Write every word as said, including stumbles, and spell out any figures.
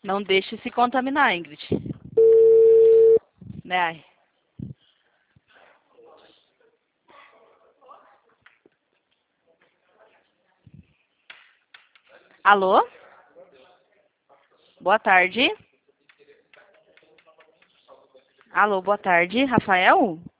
Não deixe se contaminar, Ingrid. Né? Alô? Boa tarde. Alô, boa tarde, Rafael?